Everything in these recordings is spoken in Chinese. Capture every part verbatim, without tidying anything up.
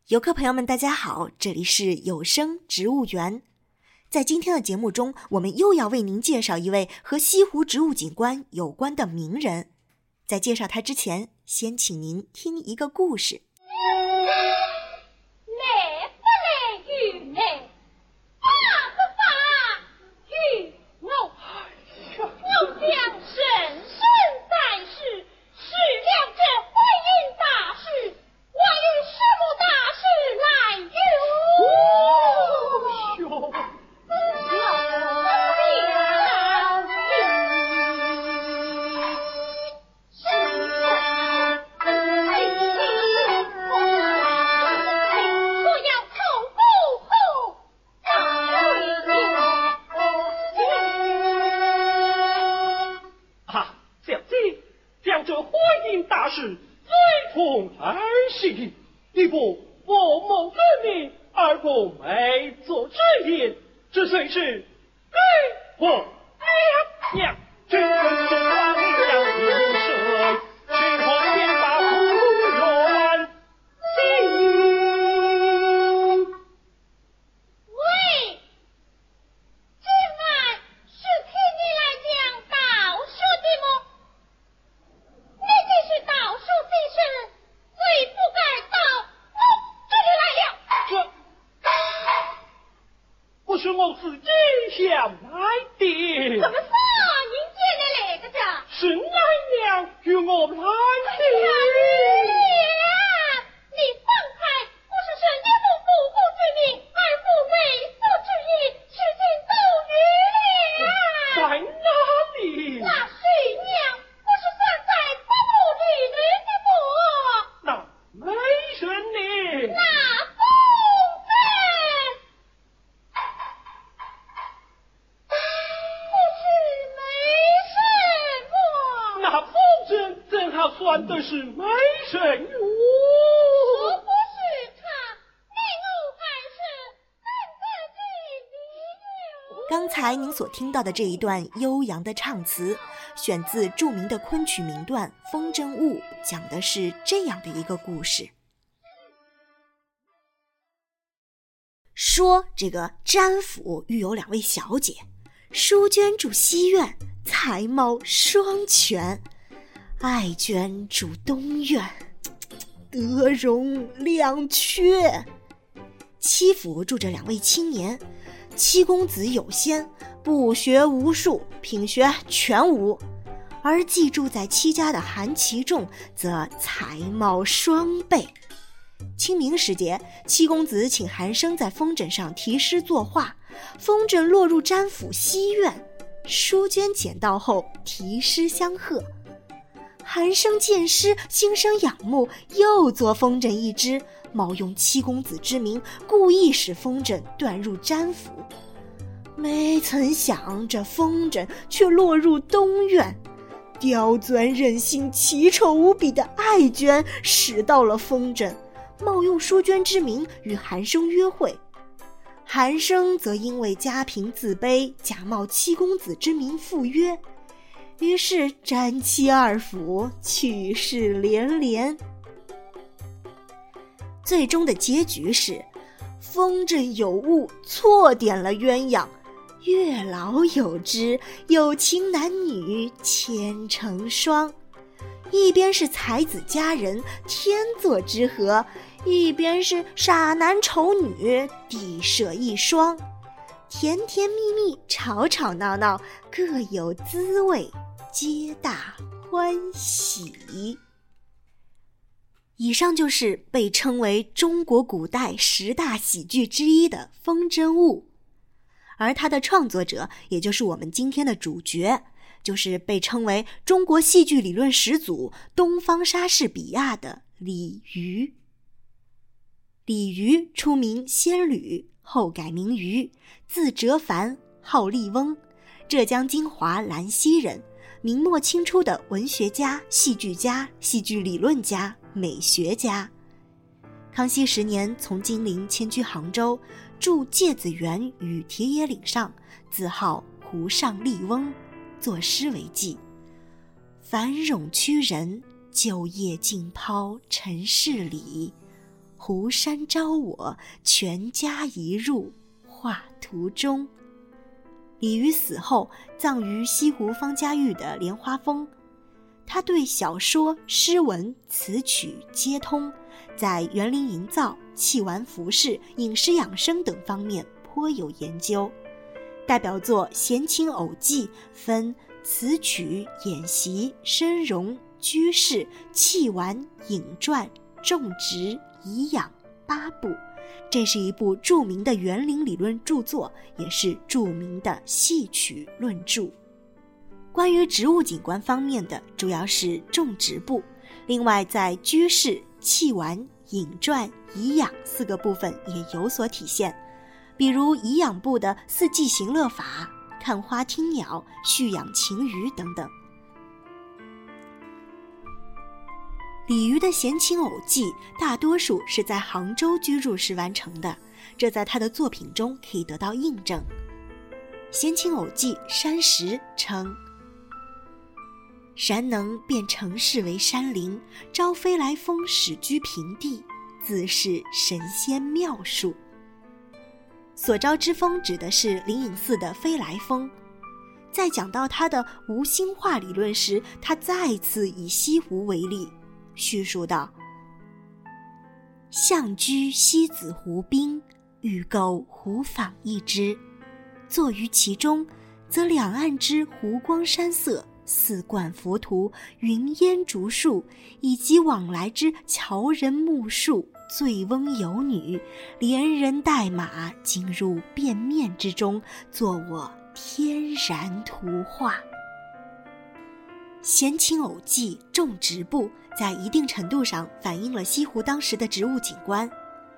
游客朋友们大家好，这里是有声植物园。在今天的节目中，我们又要为您介绍一位和西湖植物景观有关的名人。在介绍他之前，先请您听一个故事。 来不来与来，发不发与我。我将深深在世，是了这婚姻大事，我与师母大事来由。 哦哟。 一部我某之命，而不没做之言，这虽是给我娘娘，真正是王娘有水，是否先把夫人定？ 喂，今晚是听你来讲道书的么？你既是道书之士，最不该到我这里来了。 这不是我自己想来的。 怎么说？您见了哪个家？ 是奶娘与我来的。 娘，你方才不是说你不不顾之命，而不为父之意，至今都与了。 在哪里？ 那是娘不是站在不顾之人的么？ 那没人呢？ 那风筝不是没什么。 那风筝正好算的是没人哟。 我不是他，你我还是等自己的哟。 刚才您所听到的这一段悠扬的唱词，选自著名的昆曲名段《风筝误》，讲的是这样的一个故事。说这个詹府育有两位小姐，淑娟住西院，才貌双全；爱娟住东院，德容两缺。七府住着两位青年，七公子有先，不学无术，品学全无；而寄住在戚家的韩其仲，则才貌双倍。清明时节，七公子请韩生在风筝上题诗作画，风筝落入詹府西院，淑娟捡到后题诗相贺。韩生见诗，心生仰慕，又作风筝一只，冒用七公子之名，故意使风筝断入詹府。没曾想这风筝却落入东院，刁钻任性、奇丑无比的爱娟使到了风筝，冒用淑娟之名与韩生约会。韩生则因为家贫自卑，假冒七公子之名赴约，于是詹妻二府趣事连连。最终的结局是风筝有误，错点了鸳鸯，月老有知，有情男女牵成双。一边是才子佳人，天作之合，一边是傻男丑女，地设一双。甜甜蜜蜜，吵吵闹闹，各有滋味，皆大欢喜。以上就是被称为中国古代十大喜剧之一的《风筝误》，而它的创作者，也就是我们今天的主角，就是被称为中国戏剧理论始祖东方莎士比亚的李渔。李渔出名仙侣，后改名渔，字哲凡，号立翁，浙江金华兰溪人，明末清初的文学家、戏剧家、戏剧理论家、美学家。康熙十年从金陵迁居杭州，住芥子园与铁野岭上，自号湖上立翁，作诗为记：繁冗屈人，旧业尽抛尘世里， 湖山招我，全家一入画图中。李渔死后葬于西湖方家峪的莲花峰，他对小说、诗文、词曲皆通，在园林营造、器玩服饰、饮食养生等方面颇有研究。代表作《闲情偶记》分词曲、演习、生容、居士、器玩、饮馔、种植、颐养八部。这是一部著名的园林理论著作，也是著名的戏曲论著。关于植物景观方面的主要是种植部，另外在居士、器玩、饮馔、颐养四个部分也有所体现，比如颐养部的四季行乐法、看花听鸟、蓄养禽鱼等等。李渔的《闲情偶记》大多数是在杭州居住时完成的，这在他的作品中可以得到印证。《闲情偶记》山石称：山能变城市为山林，招飞来峰始居平地，自是神仙妙术。所招之峰指的是灵隐寺的飞来峰。在讲到他的无心化理论时，他再次以西湖为例，叙述道：象居西子湖滨，欲构湖舫一之，坐于其中，则两岸之湖光山色、四冠浮屠、云烟竹树，以及往来之樵人木树、醉翁游女，连人带马，进入变面之中，作我天然图画。闲情偶记种植部在一定程度上反映了西湖当时的植物景观。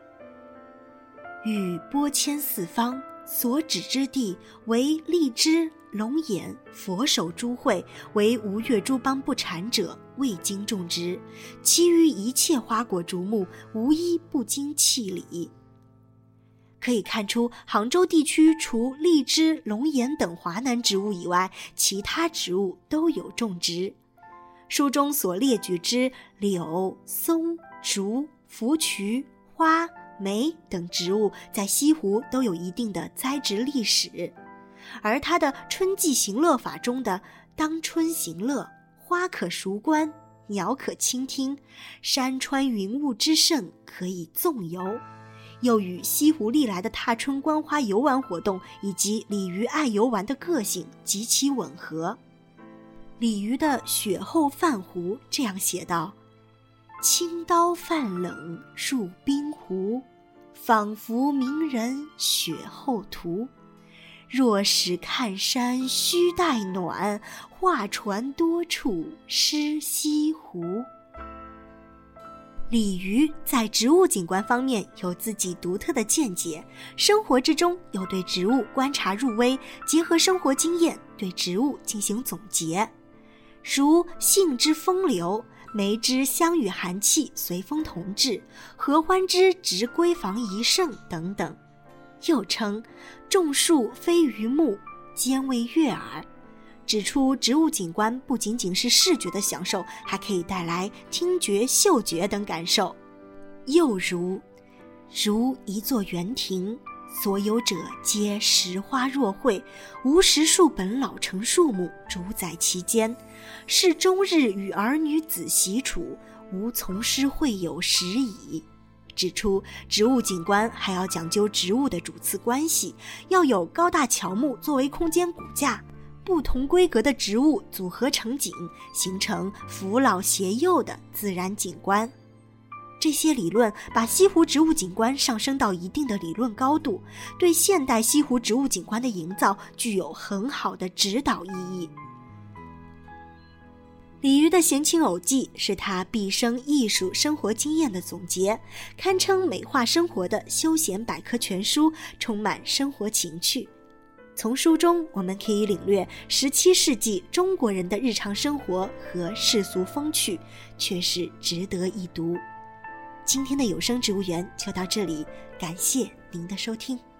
欲播迁四方，所指之地为荔枝、龙眼、佛手诸卉，为吴越诸邦不产者，未经种植，其余一切花果竹木，无一不经气理。可以看出，杭州地区除荔枝、龙眼等华南植物以外，其他植物都有种植。书中所列举之柳、松、竹、芙蕖、花、梅等植物，在西湖都有一定的栽植历史。而他的春季行乐法中的当春行乐，花可熟观，鸟可倾听，山川云雾之盛，可以纵游，又与西湖历来的踏春观花游玩活动以及李渔爱游玩的个性极其吻合。李渔的《雪后泛湖》这样写道：清刀泛冷入冰湖，仿佛名人雪后图。若使看山须带暖，画船多处湿西湖。李渔在植物景观方面有自己独特的见解，生活之中又对植物观察入微，结合生活经验对植物进行总结，如杏之风流，梅之香与寒气随风同治，合欢之植闺房宜盛等等。又称种树非榆木，兼为悦耳，指出植物景观不仅仅是视觉的享受，还可以带来听觉、嗅觉等感受。又如如一座园庭，所有者皆石花若卉，无十数本老成树木主宰其间，是终日与儿女子习处，无从师会友时矣。指出植物景观还要讲究植物的主次关系，要有高大乔木作为空间骨架，不同规格的植物组合成景，形成扶老携幼的自然景观。这些理论把西湖植物景观上升到一定的理论高度，对现代西湖植物景观的营造具有很好的指导意义。李渔的《闲情偶记》是他毕生艺术生活经验的总结，堪称美化生活的休闲百科全书，充满生活情趣。从书中我们可以领略十七世纪中国人的日常生活和世俗风趣，确实值得一读。今天的有声植物园就到这里，感谢您的收听。